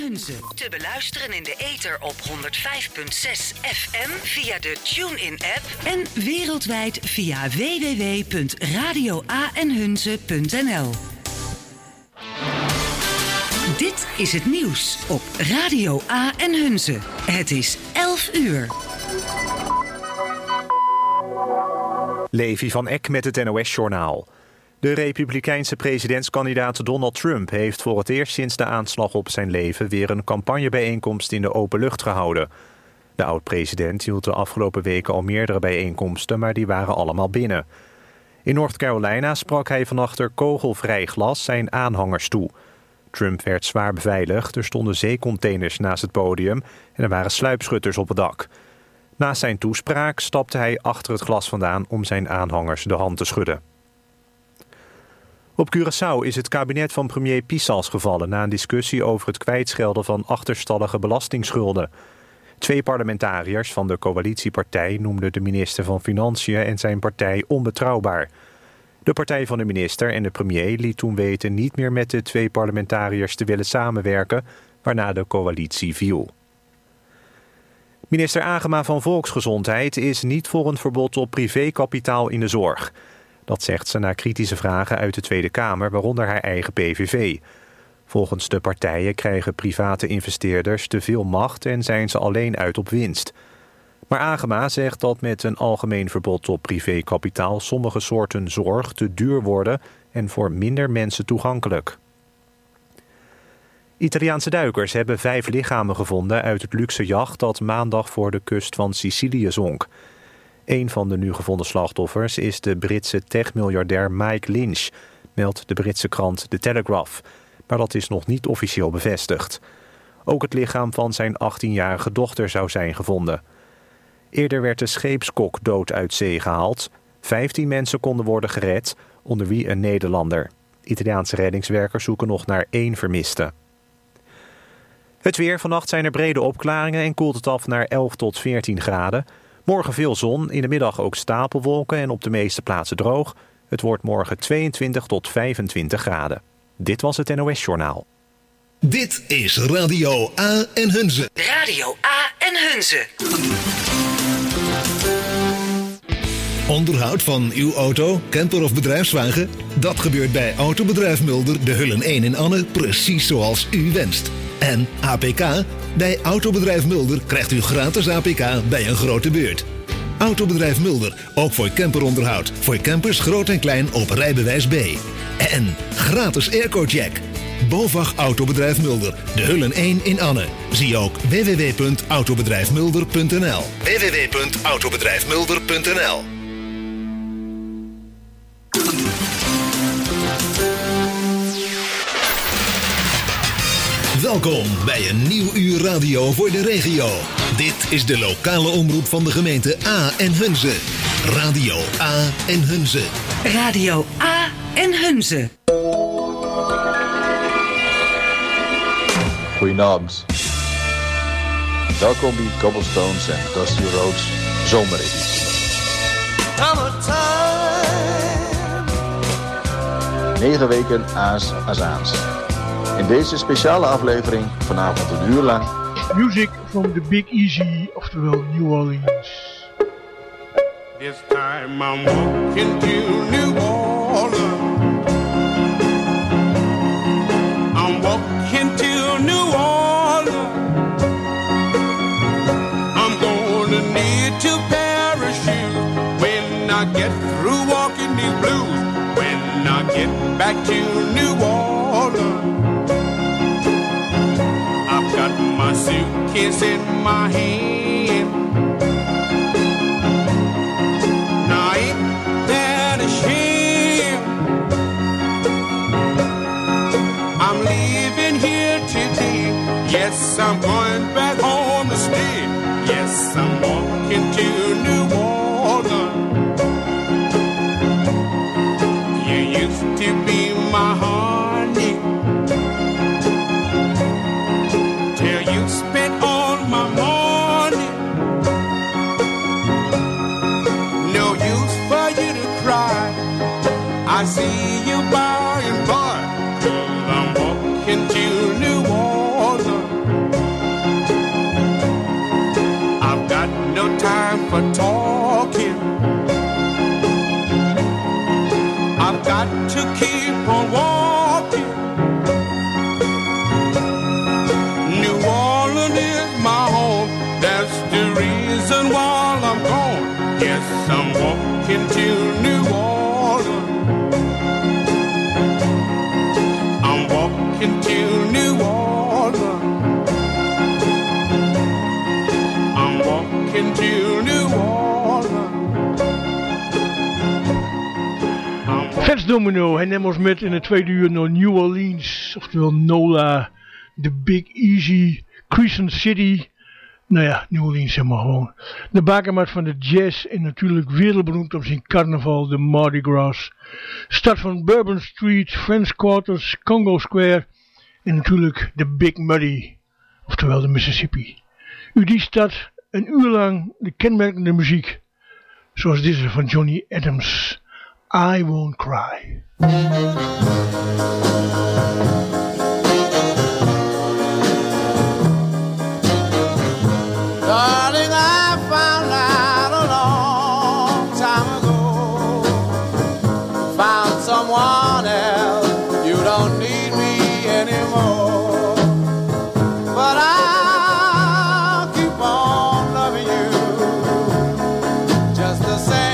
Te beluisteren in de ether op 105.6 FM via de TuneIn-app en wereldwijd via www.radioanhunze.nl. Dit is het nieuws op Radio A en Hunze. Het is 11 uur. Levi van Eck met het NOS-journaal. De republikeinse presidentskandidaat Donald Trump heeft voor het eerst sinds de aanslag op zijn leven weer een campagnebijeenkomst in de open lucht gehouden. De oud-president hield de afgelopen weken al meerdere bijeenkomsten, maar die waren allemaal binnen. In North Carolina sprak hij van achter kogelvrij glas zijn aanhangers toe. Trump werd zwaar beveiligd, er stonden zeecontainers naast het podium en er waren sluipschutters op het dak. Na zijn toespraak stapte hij achter het glas vandaan om zijn aanhangers de hand te schudden. Op Curaçao is het kabinet van premier Pisas gevallen na een discussie over het kwijtschelden van achterstallige belastingschulden. 2 parlementariërs van de coalitiepartij noemden de minister van Financiën en zijn partij onbetrouwbaar. De partij van de minister en de premier liet toen weten niet meer met de 2 parlementariërs te willen samenwerken, waarna de coalitie viel. Minister Agema van Volksgezondheid is niet voor een verbod op privékapitaal in de zorg. Dat zegt ze na kritische vragen uit de Tweede Kamer, waaronder haar eigen PVV. Volgens de partijen krijgen private investeerders te veel macht en zijn ze alleen uit op winst. Maar Agema zegt dat met een algemeen verbod op privékapitaal sommige soorten zorg te duur worden en voor minder mensen toegankelijk. Italiaanse duikers hebben 5 lichamen gevonden uit het luxe jacht dat maandag voor de kust van Sicilië zonk. Een van de nu gevonden slachtoffers is de Britse techmiljardair Mike Lynch, meldt de Britse krant The Telegraph. Maar dat is nog niet officieel bevestigd. Ook het lichaam van zijn 18-jarige dochter zou zijn gevonden. Eerder werd de scheepskok dood uit zee gehaald. 15 mensen konden worden gered, onder wie een Nederlander. Italiaanse reddingswerkers zoeken nog naar 1 vermiste. Het weer. Vannacht zijn er brede opklaringen en koelt het af naar 11 tot 14 graden. Morgen veel zon, in de middag ook stapelwolken en op de meeste plaatsen droog. Het wordt morgen 22 tot 25 graden. Dit was het NOS-journaal. Dit is Radio A en Hunze. Radio A en Hunze. Onderhoud van uw auto, camper of bedrijfswagen? Dat gebeurt bij Autobedrijf Mulder, de Hullen 1 in Anne, precies zoals u wenst. En APK? Bij Autobedrijf Mulder krijgt u gratis APK bij een grote beurt. Autobedrijf Mulder, ook voor camperonderhoud. Voor campers groot en klein op rijbewijs B. En gratis airco-check. BOVAG Autobedrijf Mulder, de Hullen 1 in Anne. Zie ook www.autobedrijfmulder.nl. www.autobedrijfmulder.nl. Welkom bij een nieuw uur radio voor de regio. Dit is de lokale omroep van de gemeente A en Hunze. Radio A en Hunze. Radio A en Hunze. Goedenavond. Welkom bij Cobblestones en Dusty Roads zomereditie. 9 weken aas. In deze speciale aflevering vanavond een uur lang music from the Big Easy, oftewel New Orleans. This time I'm walking to New Orleans. I'm walking to New Orleans. I'm gonna need to parachute when I get through walking these blues. When I get back to New Orleans. I've got my suitcase in my hand. Now ain't that a shame? I'm leaving here today. Yes, I'm going back home to stay. Yes, I'm walking to New Orleans. You used to be my honey. Till you spent all my money. No use for you to cry. I see you by and by. 'Cause I'm walking to New Orleans. for talking. I've got to keep on walking. New Orleans is my home. That's the reason why I'm gone. Yes, I'm walking to New Orleans. I'm walking to New Orleans. I'm walking to New Orleans. Fats Domino, hij neemt ons met in het tweede uur naar New Orleans, oftewel NOLA, The Big Easy, Crescent City. Nou ja, New Orleans zeg maar gewoon. De bakermat van de jazz en natuurlijk wereldberoemd om zijn carnaval, de Mardi Gras. Stad van Bourbon Street, French Quarters, Congo Square en natuurlijk de Big Muddy, oftewel de Mississippi. U die stad een uur lang de kenmerkende muziek, zoals deze van Johnny Adams. I Won't Cry. Darling, I found out a long time ago. Found someone else. You don't need me anymore. But I'll keep on loving you just the same.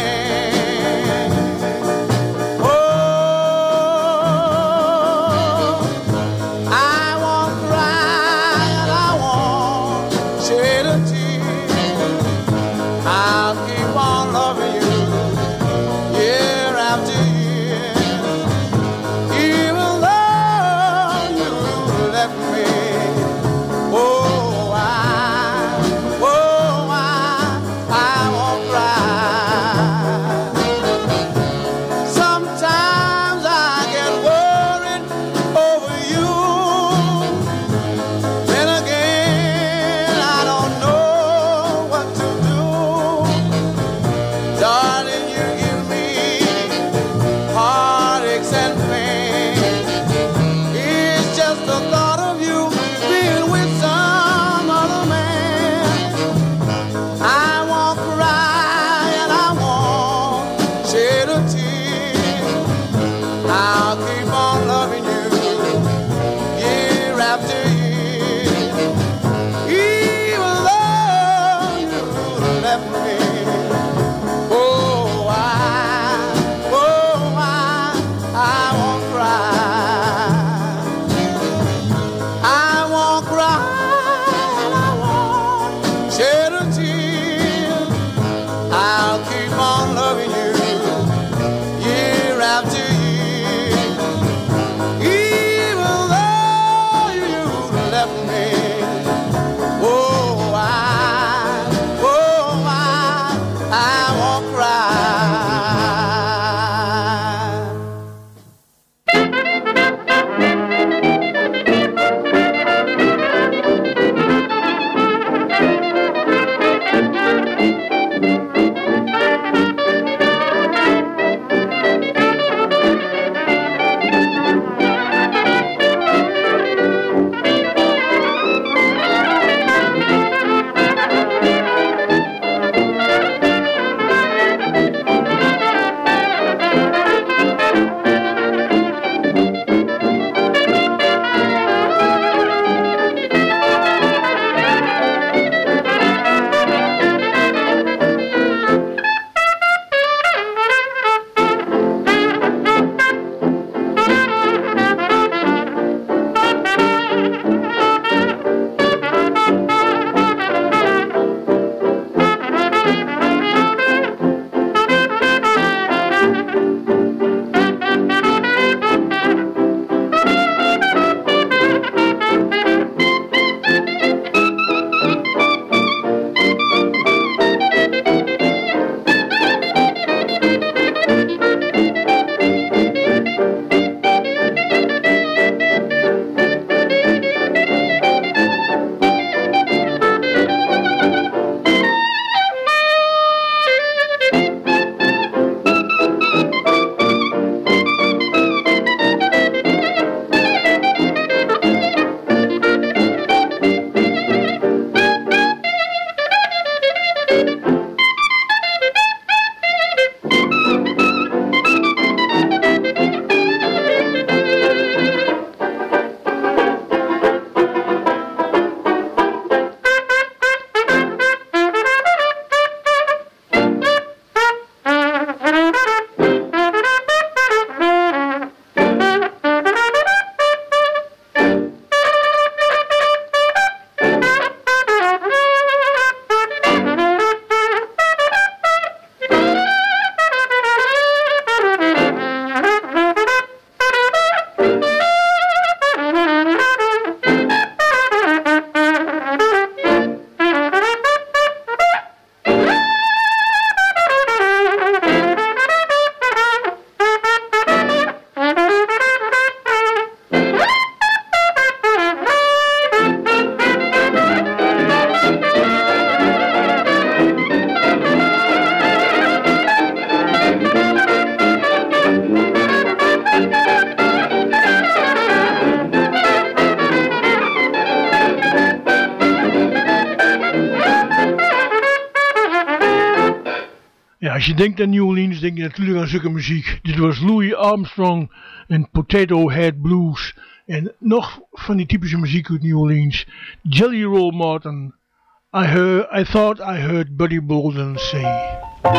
als je denkt aan New Orleans, denk je natuurlijk aan zulke muziek. Dit was Louis Armstrong en Potato Head Blues. En nog van die typische muziek uit New Orleans. Jelly Roll Morton. I thought I heard Buddy Bolden say.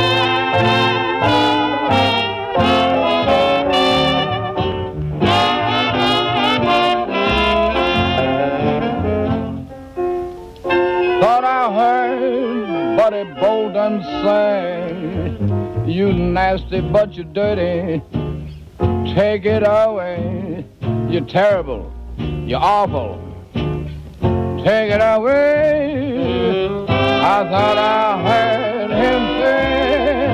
Thought I heard Buddy Bolden say, you nasty but you dirty, take it away. You're terrible, you're awful, take it away. I thought I heard him say,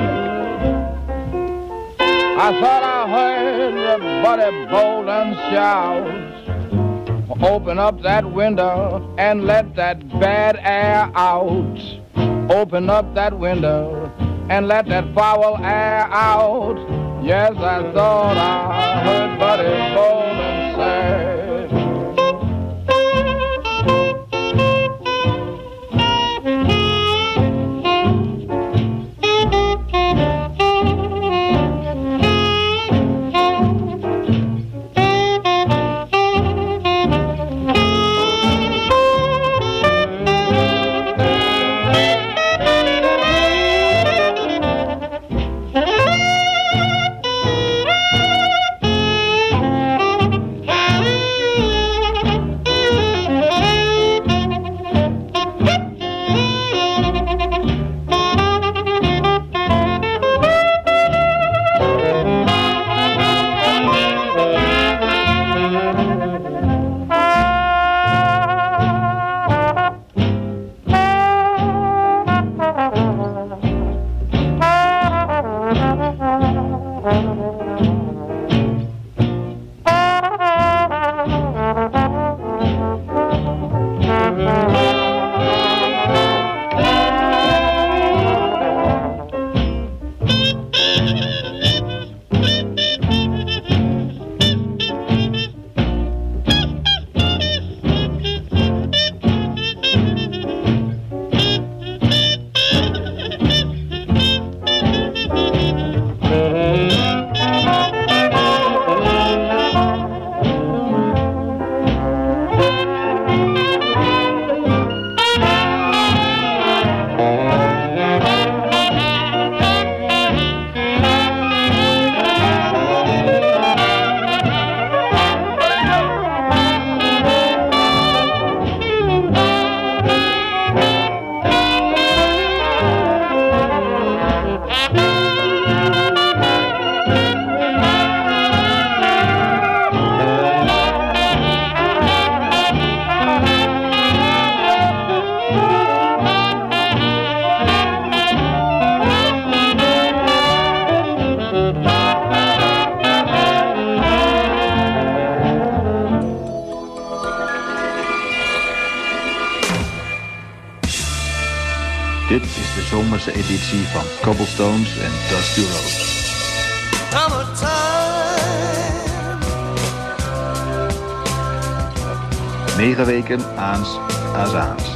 I thought I heard Buddy Bolden shout, open up that window and let that bad air out. Open up that window and let that foul air out. Yes, I thought I heard Buddy Bolden say. Dit is de zomerse editie van Cobblestones en Dusty Rhodes. 9 weken aans azaans.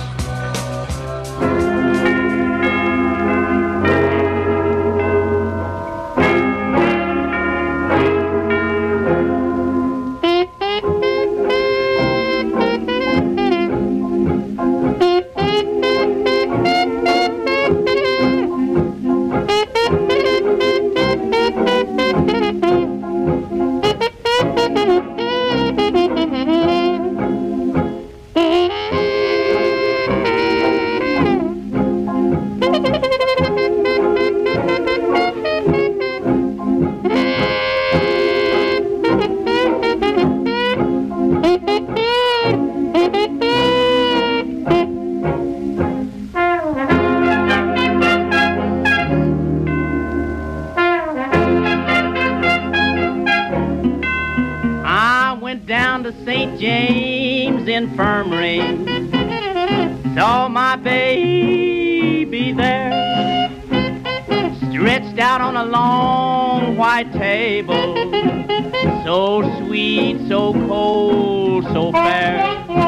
St. James Infirmary, saw my baby there, stretched out on a long white table, so sweet, so cold, so fair.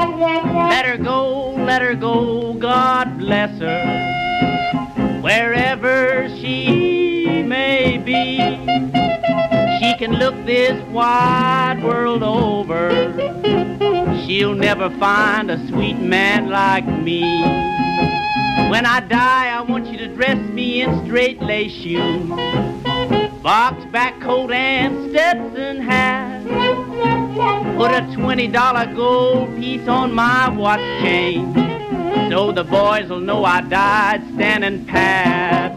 Let her go, God bless her, wherever she be. She can look this wide world over. She'll never find a sweet man like me. When I die, I want you to dress me in straight lace shoes, box back coat and Stetson hat. Put a $20 gold piece on my watch chain, so the boys will know I died standing pat.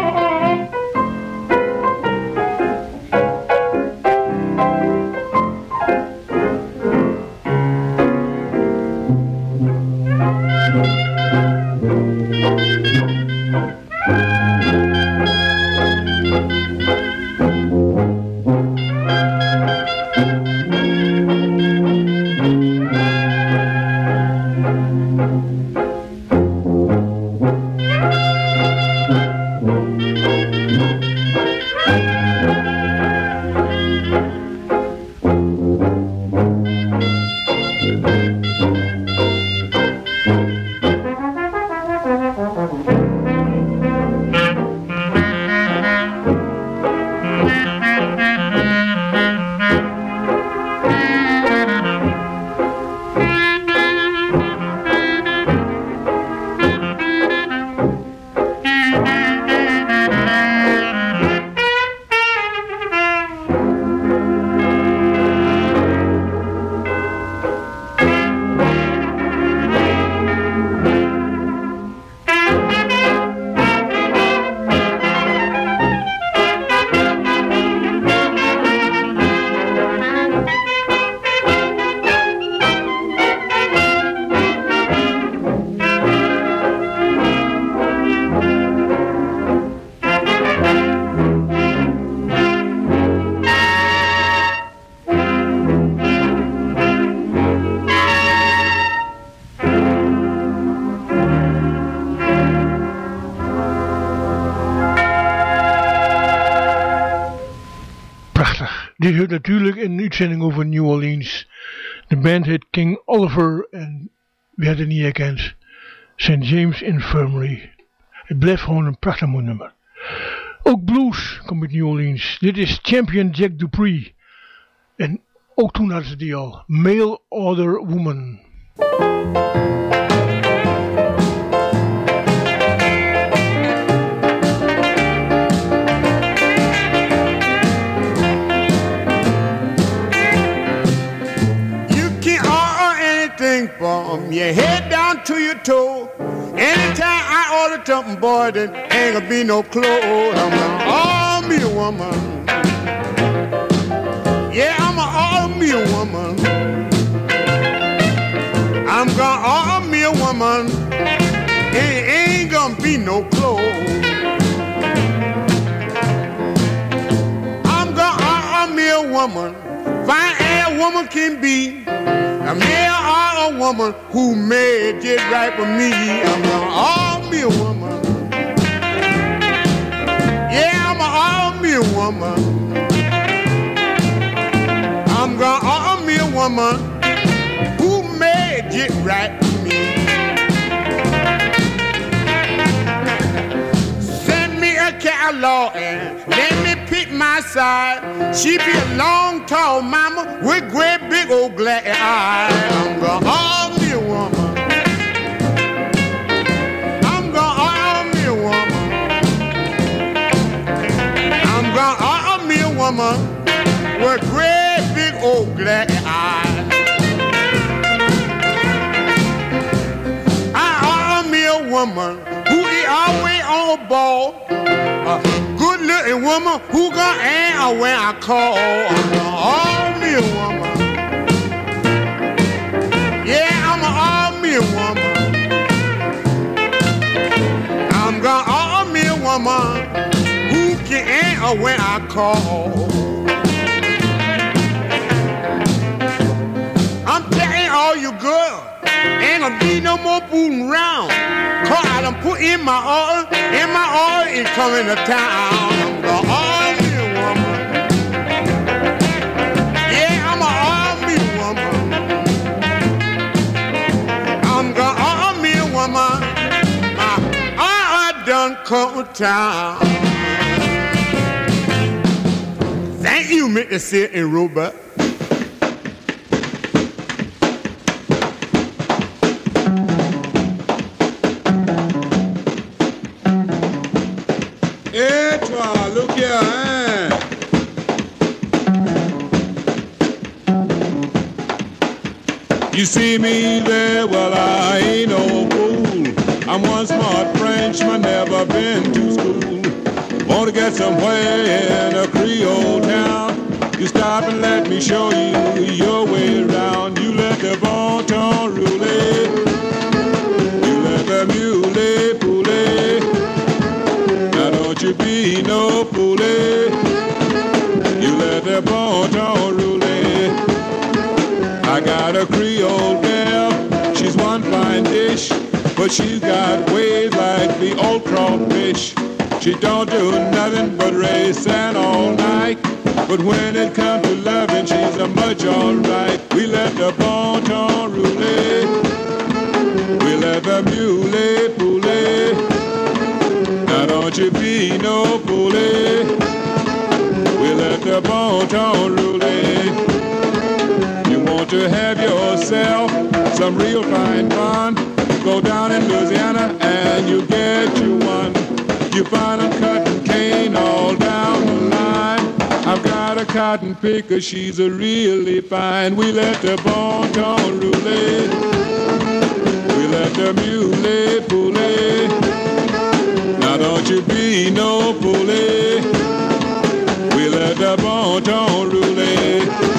Dit heet natuurlijk een uitzending over New Orleans. De band heet King Oliver en wie had het niet herkend? St. James Infirmary. Het blijft gewoon een prachtig mooi nummer. Ook blues komt uit New Orleans. Dit is Champion Jack Dupree. En ook toen hadden ze die al. Mail Order Woman. From your head down to your toe. Anytime I order something, boy, then ain't gonna be no clothes. I'm gonna order me a woman. Yeah, I'm gonna order me a woman. I'm gonna order me a woman. It ain't gonna be no clothes. I'm gonna order me a woman. Fine as a woman can be. A man or a woman who made it right with me. I'm gonna order me a woman. Yeah, I'm gonna order me a woman. I'm gonna order me a woman who made it right with me. Send me a catalog and let me pick my side. She be a long, tall mama with great big old glass eyes. I'm gonna order me a woman. I'm gonna order me a woman. I'm gonna order me a woman with great big old glass eyes. I order me a woman who is always on a ball. Good looking woman who gon' answer when I call. I'm gonna order me a woman. Yeah, I'm gonna order me a woman. I'm gonna order me a woman who can answer when I call. I'm telling all you girls, ain't gonna be no more fooling around. Cause I done put in my order, and my order is coming to town. I'm gonna order me a woman. Yeah, I'm gonna order me a woman. I'm gonna order me a woman. My order done come to town. you make the sit in robot. Hey, toi, look here, You see me there, well, I ain't no fool. I'm one smart Frenchman, never been to school. Want to get somewhere in a Creole town? You stop and let me show you your way around. You let the bon ton rouler. You let the mule poulet. Now don't you be no poulet. You let the bon ton rouler. I got a Creole gal, she's one fine dish, but she's got ways like the old crawfish. She don't do nothing but racing all night, but when it comes to loving, she's a much alright. We let the bon ton rouler, we let the mule poulet. Now don't you be no poulet, we let the bon ton rouler. Want to have yourself some real fine fun, go down in Louisiana and you get you one. You find a cotton cane all down the line. I've got a cotton picker, she's a really fine. We let the bon ton rouler, we let the mule poulet. Now don't you be no poulet, we let the bon ton rouler.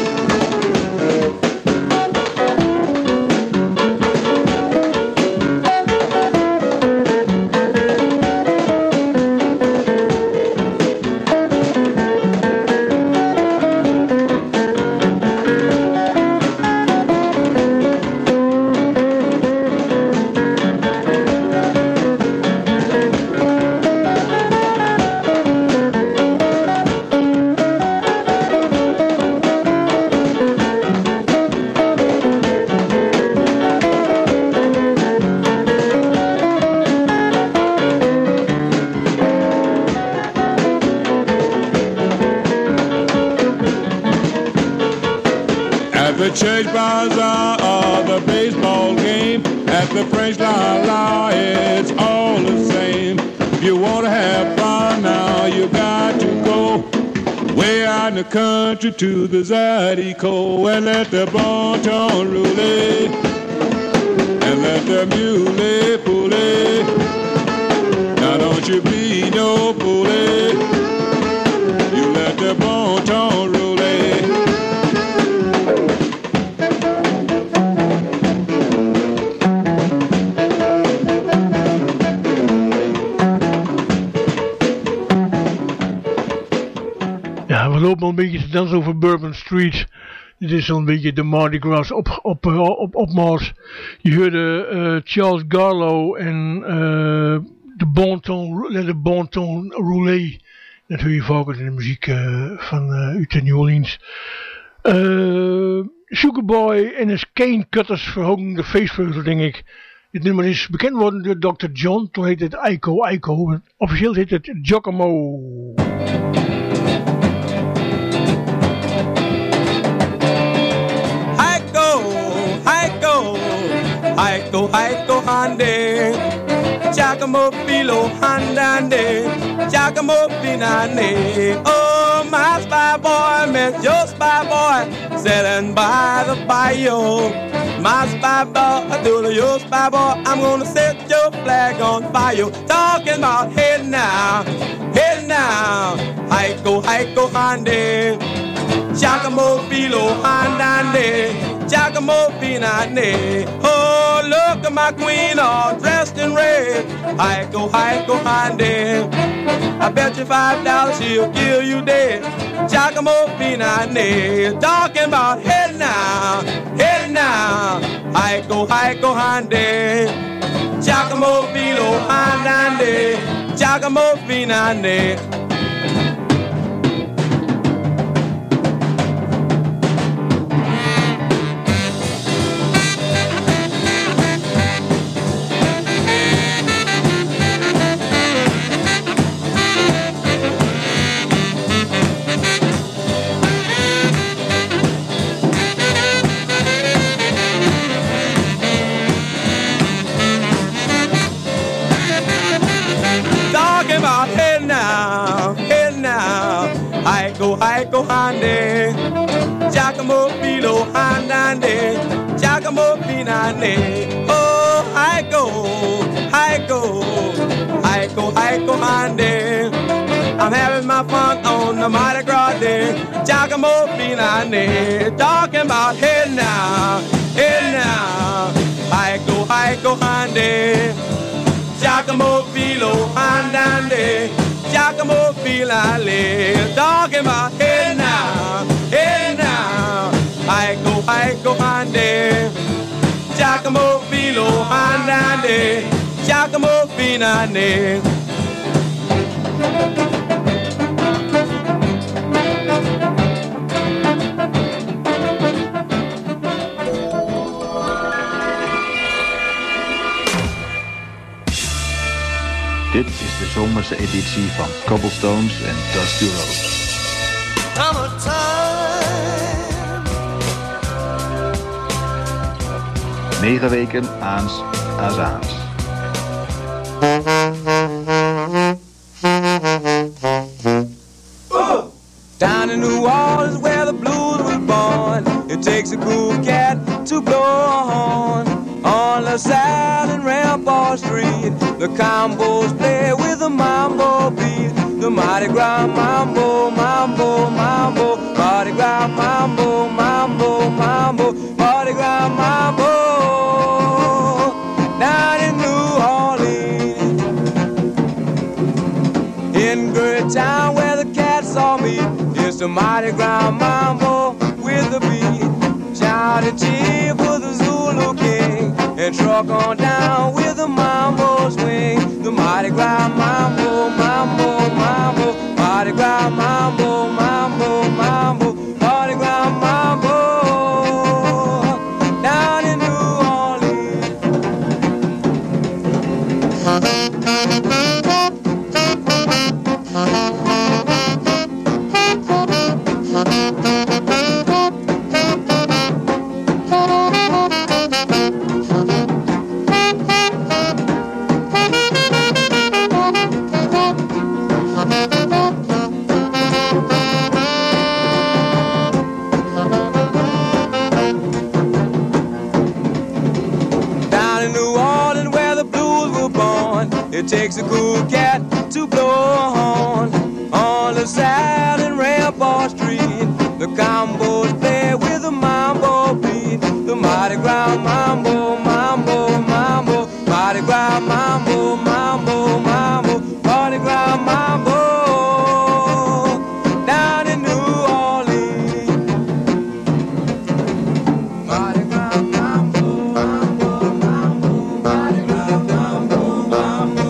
The church bazaar or the baseball game, at the French La La, it's all the same. If you want to have fun now, you got to go way out in the country to the Zydeco and let the bon ton rouler and let the mule poulet. Now don't you be no poulet, you let the bon ton rouler. We lopen al een beetje te dansen over Bourbon Street. Dit is zo'n beetje de Mardi Gras opmars. Je hoorde Charles Garlow en de bon ton roulé. Dat hoor je vaak in de muziek van uit New Orleans. Sugarboy en his Cane Cutters verhogen de feestvreugde, denk ik. Dit nummer is bekend worden door Dr. John. Toen heet het Ico. Officieel heet het Giacomo. Haiko hande, Giacomo filo handande, Giacomo finane. Oh, my spy boy met your spy boy, selling by the bayou. My spy boy, do your spy boy, I'm gonna set your flag on fire. Talking about hey now, Haiko hande, Giacomo filo handande, Giacomo finane. Oh, look at my queen all dressed in red. Haiko hande. I bet you $5 she'll kill you dead. Giacomo finane. Talking about hey now, Haiko hande. Giacomo filo handande, Giacomo finane. haiko hande, Giacomo Filo handande, Giacomo Finane. Oh, haiko hande. I'm having my fun on the Mardi Gras day, Giacomo Finane. Talking about hey now, haiko hande, Giacomo Filo handande, Giacomo Filale. Talking about hey now, haiko hande, Giacomo Filo handande, Giacomo Finane. Dit is de zomerse editie van Cobblestones en Dusty Rhodes. 9 weken aans Azaans. Down in New Orleans where the blues were born, it takes a cool cat to blow a horn. On LaSalle and Rampart Street, the combos play with the mambo beat. The Mardi Gras mambo, mambo, mambo, Mardi Gras mambo, mambo, mambo, Mardi Gras mambo. Down in New Orleans, in Great Town where the cats all meet, it's the Mardi Gras mambo with the beat. Shout and cheer for the Zulu King, and truck on down with the mambo swing. The Mardi Gras mambo, mambo, mambo, Mardi Gras mambo, mambo, mambo, Mardi Gras mambo. Down in New Orleans. It takes a cool cat to blow a horn. On LaSalle and Rampart Street, the combos play with the mambo beat. The Mardi Gras mambo, mambo, mambo, Mardi Gras mambo, mambo, mambo, Mardi Gras mambo. Down in New Orleans, Mardi Gras mambo, mambo, mambo, Mardi Gras mambo, mambo.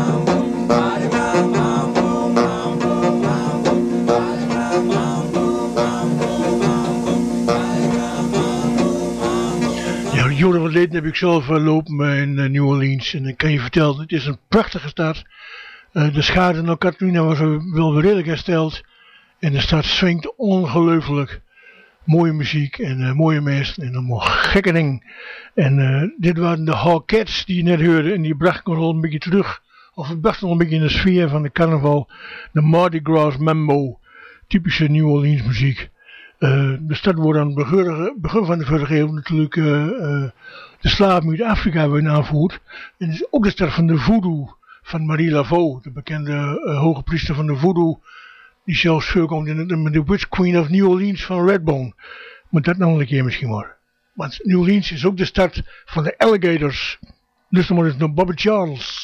Jaren geleden heb ik zelf lopen in New Orleans en ik kan je vertellen, het is een prachtige stad. De schade naar Katrina was wel weer redelijk hersteld en de stad swingt ongelooflijk. Mooie muziek en mooie mensen en allemaal gekke dingen. En dit waren de Hawkettes die je net hoorde en die brachten nog wel een beetje terug, of het bracht nog een beetje in de sfeer van de carnaval. De Mardi Gras mambo, typische New Orleans muziek. De stad wordt aan het begin van de vorige eeuw natuurlijk de slaven uit Afrika werden aangevoerd. En het is ook de stad van de voodoo van Marie Laveau, de bekende hoge priester van de voodoo, die zelfs voorkomt in de Witch Queen of New Orleans van Redbone. Maar dat nog een keer misschien maar. Want New Orleans is ook de stad van de alligators. Dus maar eens naar Bobby Charles.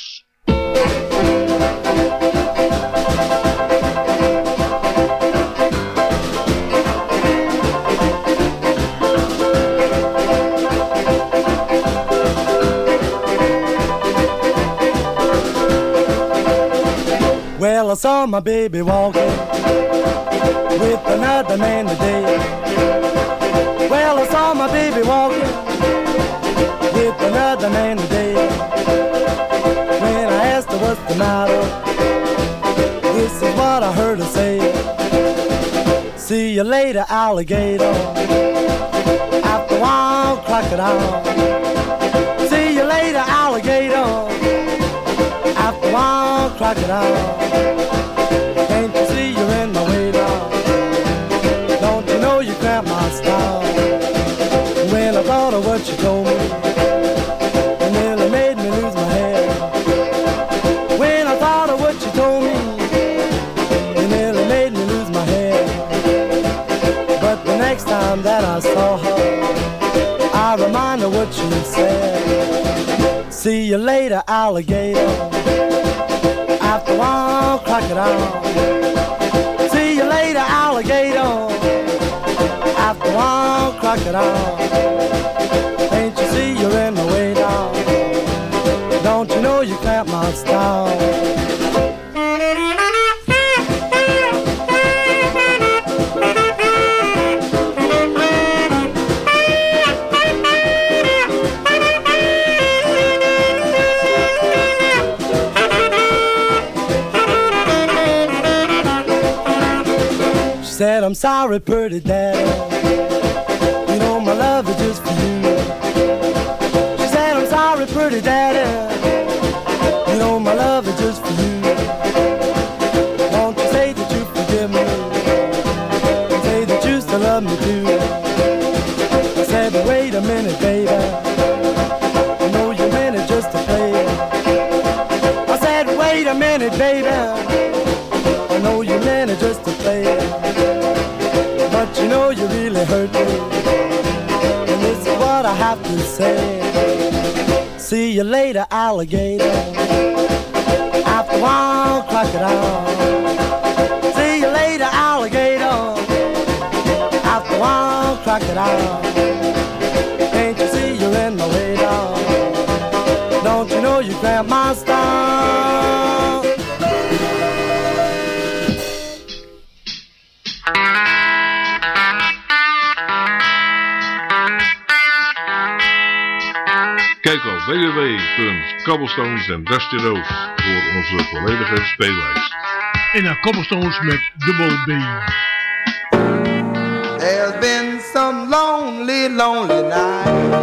Well, I saw my baby walking with another man today. Well, I saw my baby walking with another man today. When I asked her what's the matter, this is what I heard her say. See you later, alligator, after a while, crocodile. See you later, alligator, after a while, crocodile. Can't you see you're in my way now? you later, alligator. After all, crocodile. See you later, alligator. After all, crocodile. Ain't you see you're in the way now? Don't you know you clamp my style? Said I'm sorry, pretty daddy. You know my love is just for you. She said I'm sorry, pretty daddy. You know my love is just for you. Won't you say that you forgive me? And say that you still love me too. I said, but wait a minute, baby. I know you meant it just to play. I said, wait a minute, baby. I know you meant it just to play. But you know you really hurt me, and this is what I have to say. See you later, alligator. After a while, crocodile. See you later, alligator. After a while, crocodile. Can't you see you're in my way down? Don't you know you grabbed my style? Kijk op www.cobblestones en Dusty Rose voor onze volledige speellijst. En naar Cobblestones met dubbel B. There's been some lonely, lonely nights.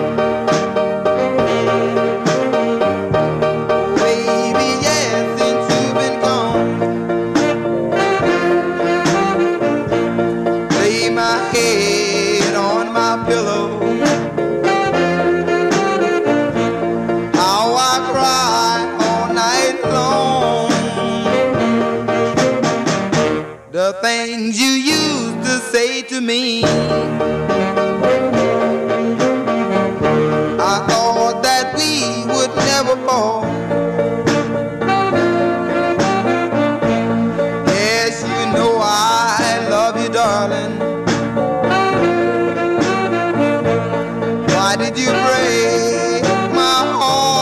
Baby, yes, since you've been gone. Lay my head on my pillow. The things you used to say to me, I thought that we would never fall. Yes, you know I love you, darling. Why did you break my heart?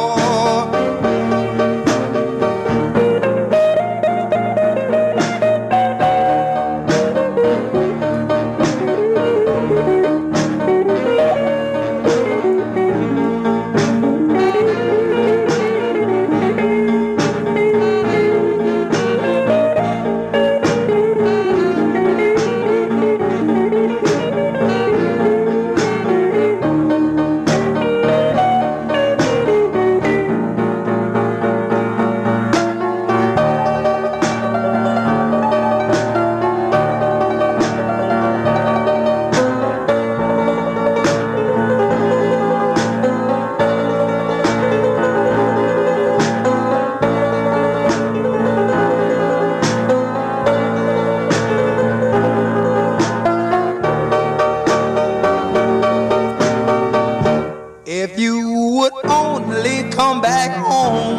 If you would only come back home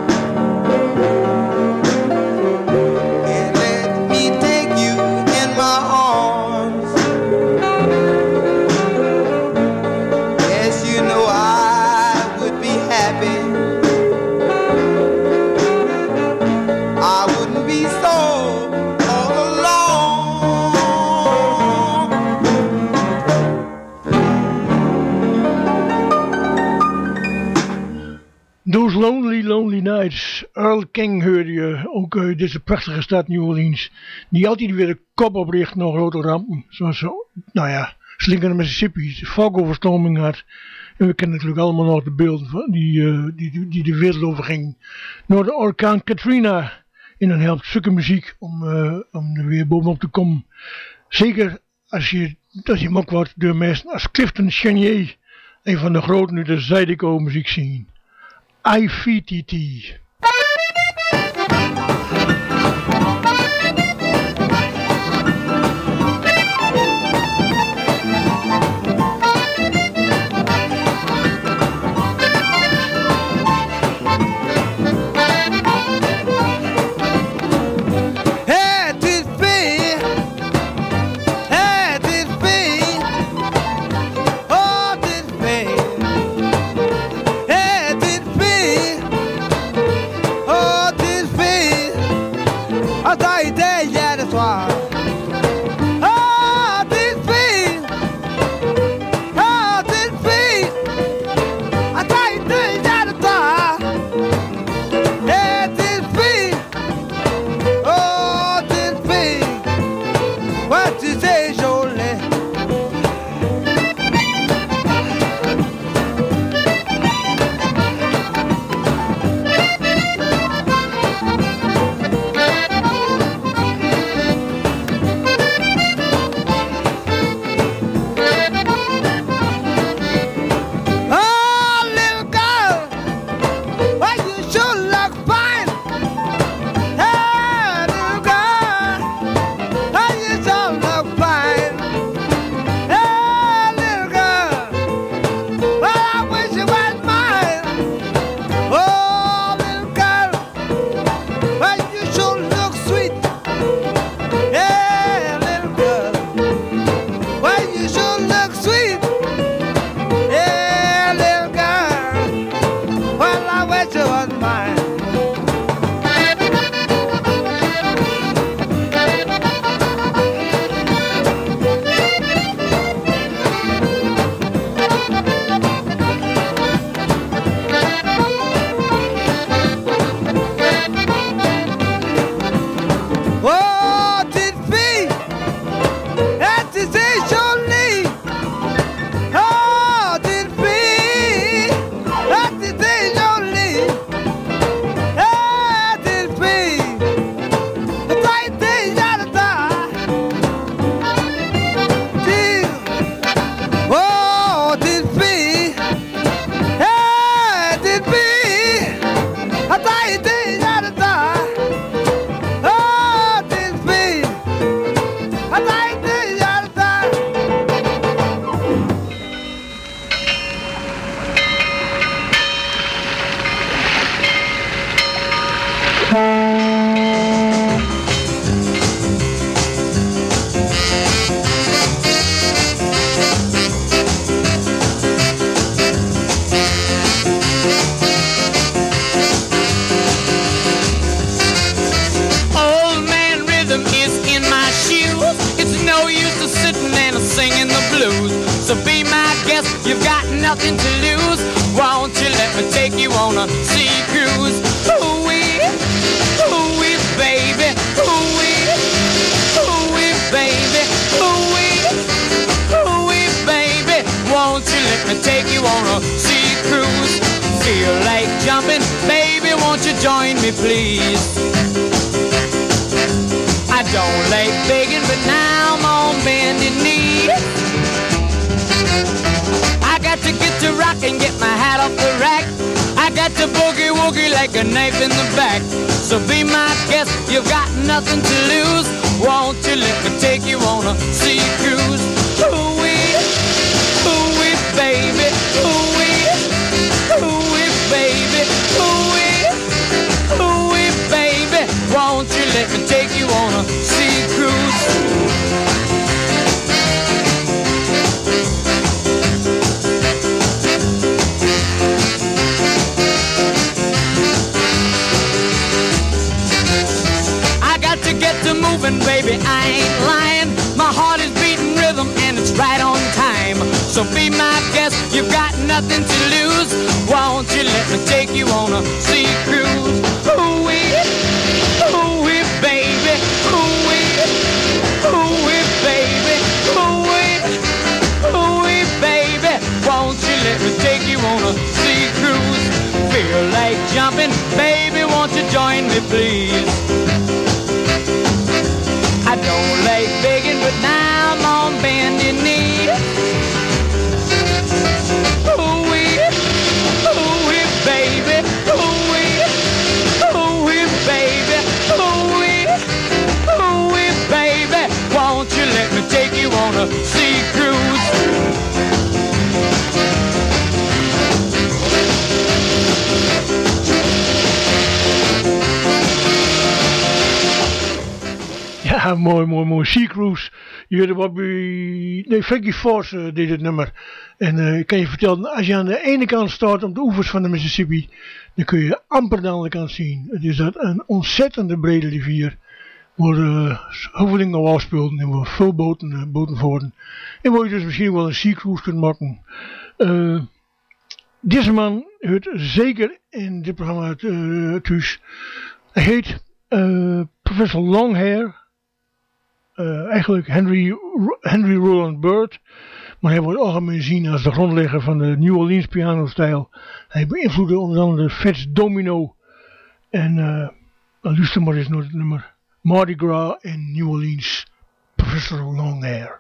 and let me take you in my arms. Yes, you know I would be happy. I wouldn't be so all alone. Those Lonely Lonely Nights. Earl King hoorde je, ook uit deze prachtige stad New Orleans, die altijd weer de kop opricht naar grote rampen, zoals zo, nou ja, slinkende Mississippi, valkoverstorming had. En we kennen natuurlijk allemaal nog de beelden van die de wereld overging. Door de orkaan Katrina. En dan helpt zulke muziek om er weer bovenop te komen. Zeker als je hem ook wordt door mensen als Clifton Chenier, een van de groten uit de Zydeco muziek zien. IVTT. I wish you was mine. Nothing to lose. Won't you let me take you on a sea cruise? Ooh-wee, baby. Ooh-wee, baby. Ooh-wee, baby. Won't you let me take you on a sea cruise? Feel like jumping, baby, won't you join me, please? I don't like begging, but now I'm on bended knee. I got to get to rock and get my hat off the rack. I got to boogie woogie like a knife in the back. So be my guest, you've got nothing to lose. Won't you let me take you on a sea cruise? Ooh-wee, baby. Ooh-wee, baby. Ooh-wee, baby. Won't you let me take you on a sea cruise? Moving, baby, I ain't lying. My heart is beating rhythm and it's right on time. So be my guest, you've got nothing to lose. Won't you let me take you on a sea cruise? Ooh-wee, baby. Ooh-wee, baby. Ooh-wee, baby. Won't you let me take you on a sea cruise? Feel like jumping, baby, won't you join me, please? I don't like begging, but now I'm on bended knee. Ooh-wee, baby. Ooh-wee, baby. Ooh-wee, baby. Won't you let me take you on a sea cruise? Ja, mooi. Sea Cruise. Je weet wat nee, Frankie Force deed het nummer. En ik kan je vertellen, als je aan de ene kant staat op de oevers van de Mississippi, dan kun je amper de andere kant zien. Het is een ontzettende brede rivier. Waar heel veel dingen al afspeelden en waar veel boten voeren. En waar je dus misschien wel een Sea Cruise kunt maken. Deze man hoort zeker in dit programma thuis. Hij heet Professor Longhair. Eigenlijk Henry Roland Byrd, maar hij wordt algemeen gezien als de grondlegger van de New Orleans pianostijl. Hij beïnvloedde onder andere Fats Domino en luister maar eens naar het nummer Mardi Gras in New Orleans, Professor Longhair.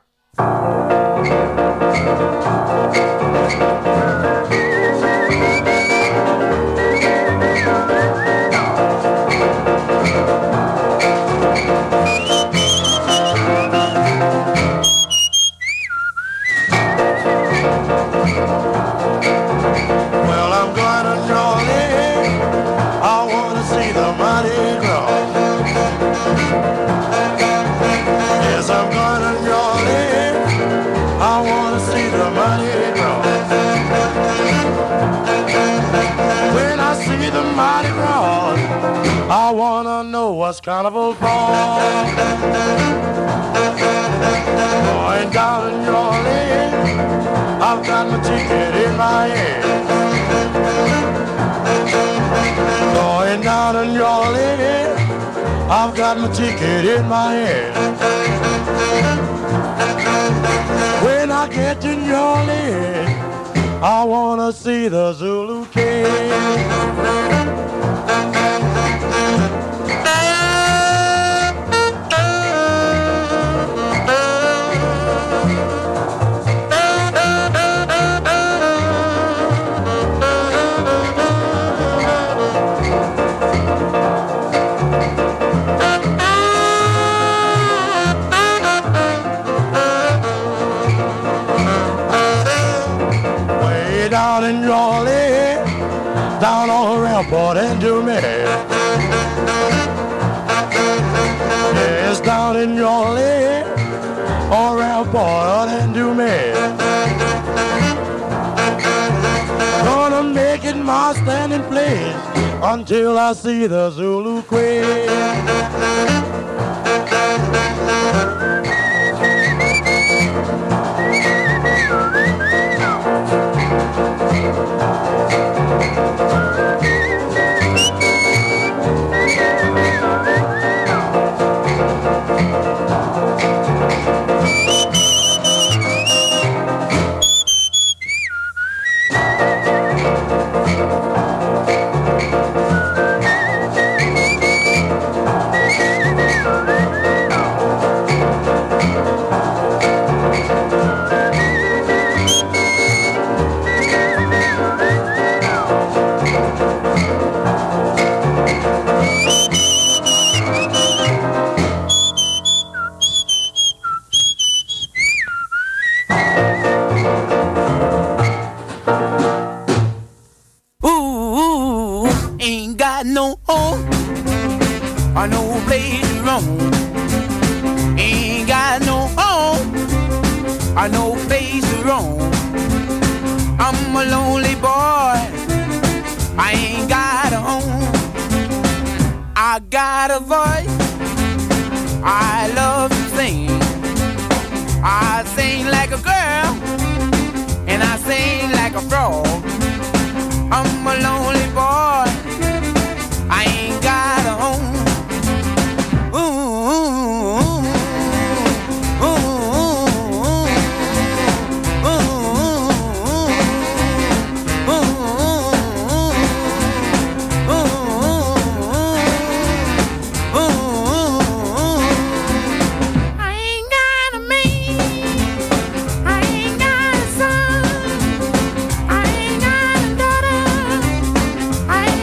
Well, I'm going to Jordan. I want to see the Mardi Gras. Yes, I'm going to Jordan. I want to see the Mardi Gras. me the Mardi Gras. I wanna know what's carnival for. Going down in New Orleans, I've got my ticket in my hand. Going down in New Orleans, I've got my ticket in my hand. When I get to New Orleans, I wanna see the Zulu King. Down in New Orleans, down on the rampart and do me. Yes, down in New Orleans, on rampart and do me. Gonna make it my standing place until I see the Zulu Queen. I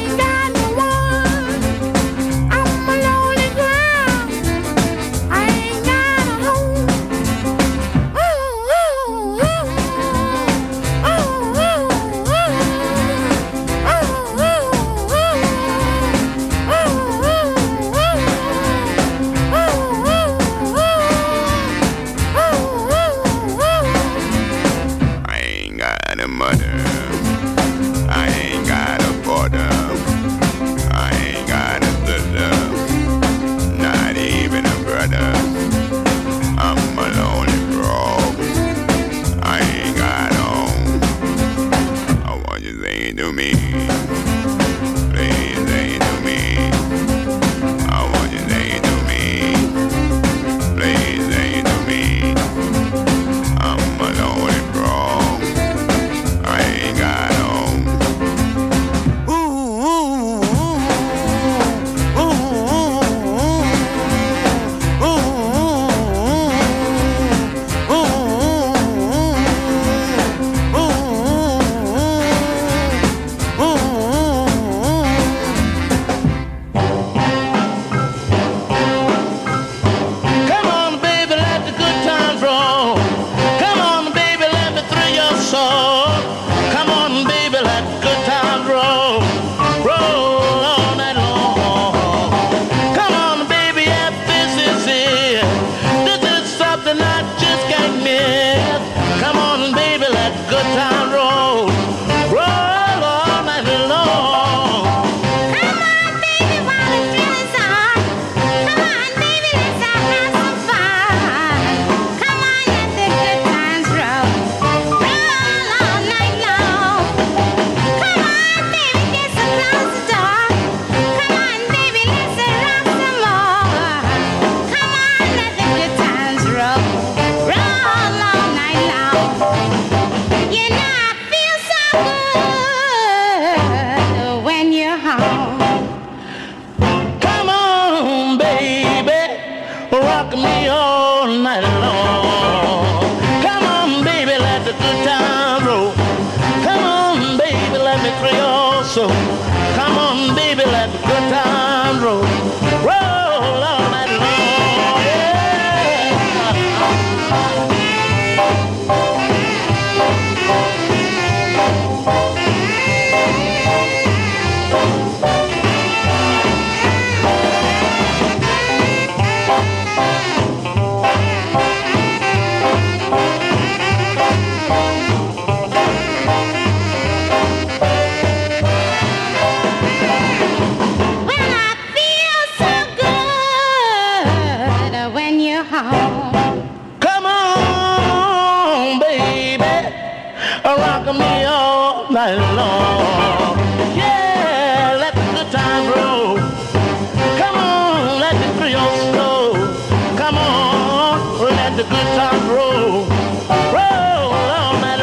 right along. Yeah, let the good time roll. Come on, let the Creole slow. Come on, let the good time roll. Roll all night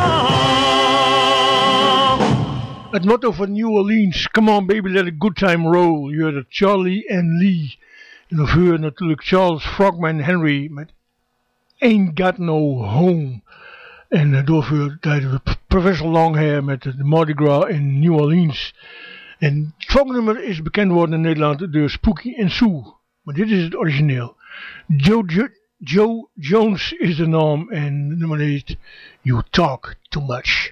long. Het motto van New Orleans, come on baby, let a good time roll. Je hoorde Charlie en Lee. En dan hoor je natuurlijk Charles Frogman Henry met Ain't Got No Home. En doorvoer tijdens de Professor Longhair met de Mardi Gras in New Orleans. En het volgende nummer is bekend worden in Nederland door Spooky en Sue. Maar dit is het origineel. Joe Jones is de naam en het nummer heet You Talk Too Much.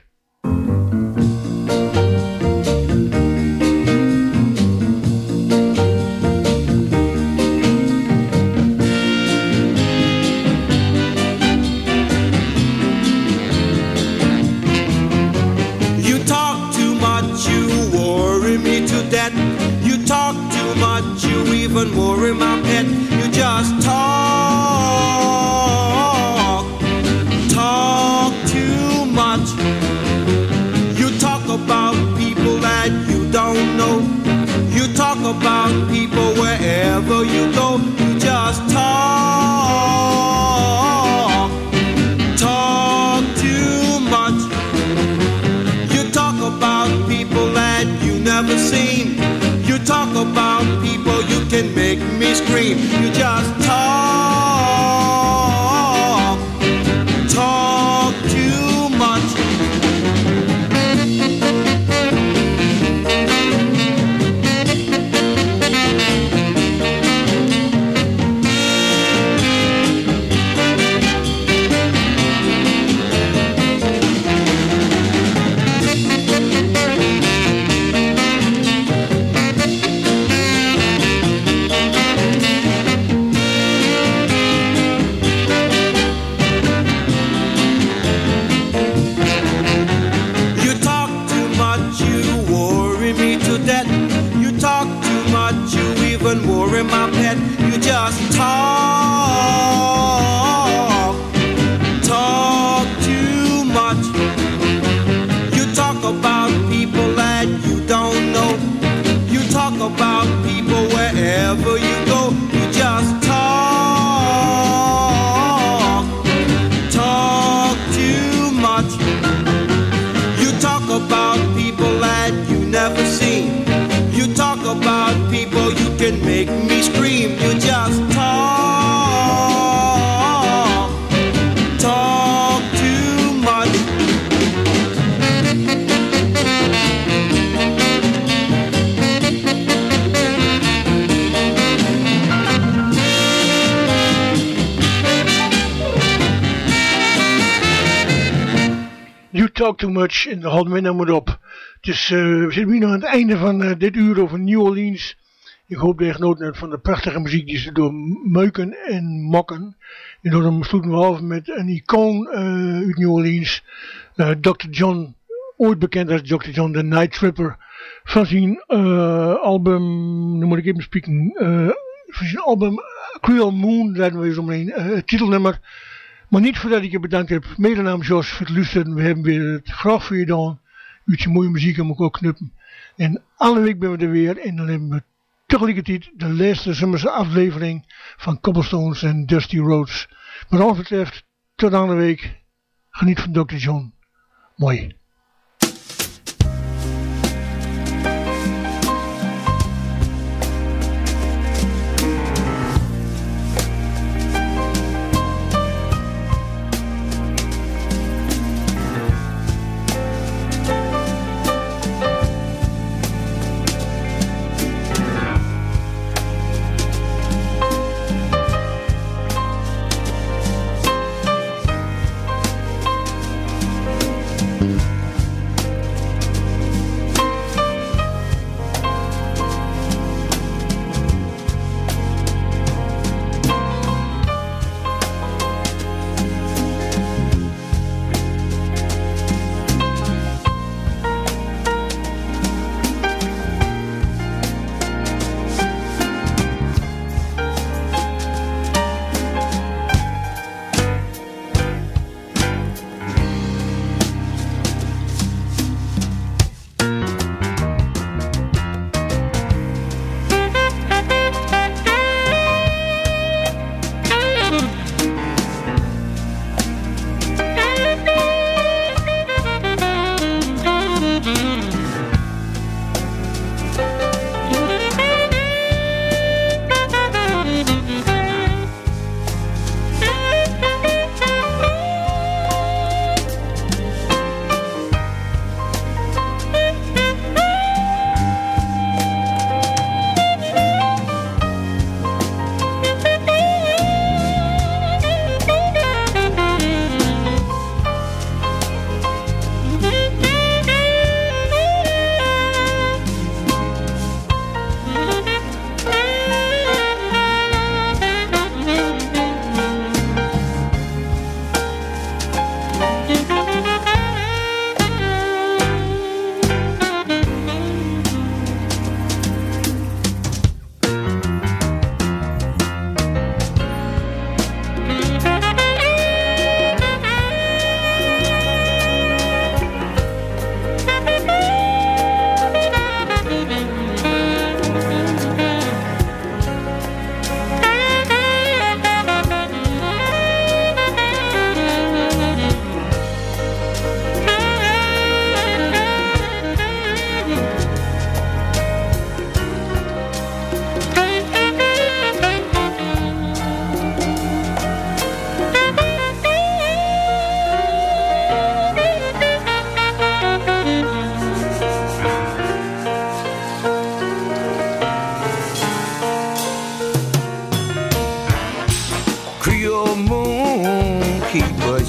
That you talk too much, you even worry my pet. You just talk too much. You talk about people that you don't know. You talk about people wherever you go. You just talk too much. You talk about people that you never seen. You talk about people, you can make me scream. You just talk too much. Worry my pet, you just talk too much. You talk about people that you don't know. You talk about people wherever you go. You just talk too much. You talk about people that you never seen. You talk about people, you can make me scream. You just talk too much. You talk too much en daar houden we nou maar op. Dus we zitten nu nog aan het einde van dit uur over New Orleans. Ik hoop dat je genoten hebt van de prachtige muziek die ze door meuken en mokken. En dan sluiten we af met een icoon uit New Orleans. Dr. John, ooit bekend als Dr. John, de Night Tripper. Van zijn album, nu moet ik even spreken, van zijn album Creole Moon, daar hebben we eens omheen, titelnummer. Maar niet voordat ik je bedankt heb, mede namens Jos voor het luisteren. We hebben weer het graag voor je gedaan. Uurtje mooie muziek om ook knuppen. En alle week ben we er weer. En dan hebben we tegelijkertijd de laatste zomerse aflevering van Cobblestones en Dusty Roads. Wat ons betreft, tot aan de week. Geniet van Dr. John. Mooi.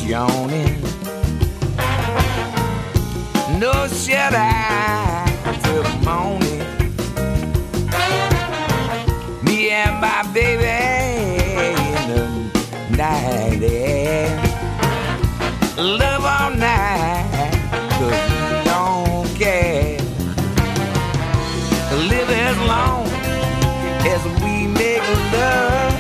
yawning. No shut eye till morning. Me and my baby in the night air. Love all night, 'cause we don't care. Live as long as we make love.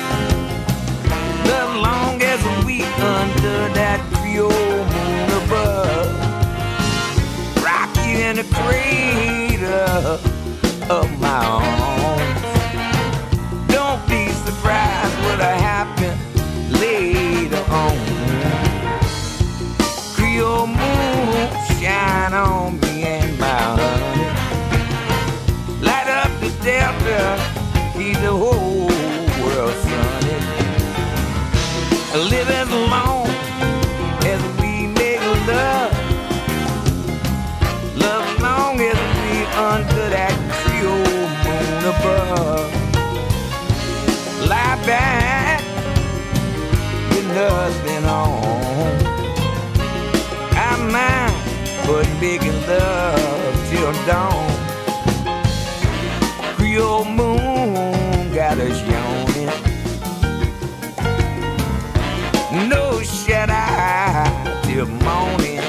As long as we under that Creole moon above. Rock you in the cradle of my arms. Don't be surprised what'll happen later on. Creole moon shine on me and my honey. Light up the Delta, keep the whole world sunny. Live as long as we make love. Love long as we under that Creole moon above. Lie back with nothing on. I'm mine, but making love till dawn. Creole moon got us yawning. No shut eye till morning.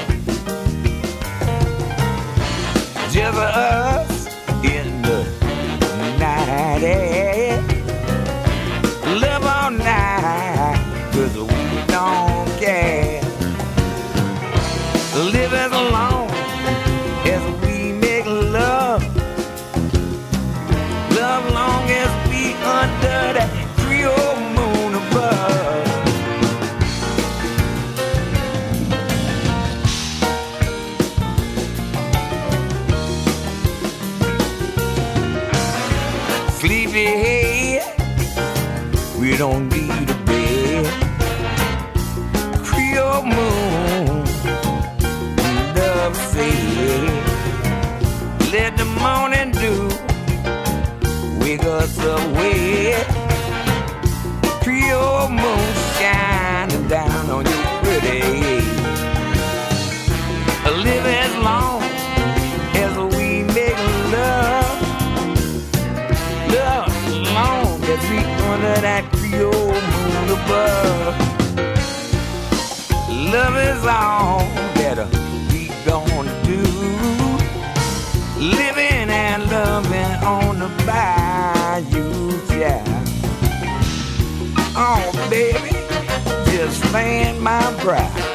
Just us in the night air. Love all night, 'cause we don't care. Live as long as we make love. Love long as we under that Creole moon above. Sleepyhead, we don't need a bed. Creole moon, love said, let the morning dew wake us up wet. Creole moon shining down on your pretty head. Live as long as we make love. Love long as we under that Creole moon above. Love is all that we gonna do. Living and loving on the bayou, yeah. Oh, baby, just fan my brow.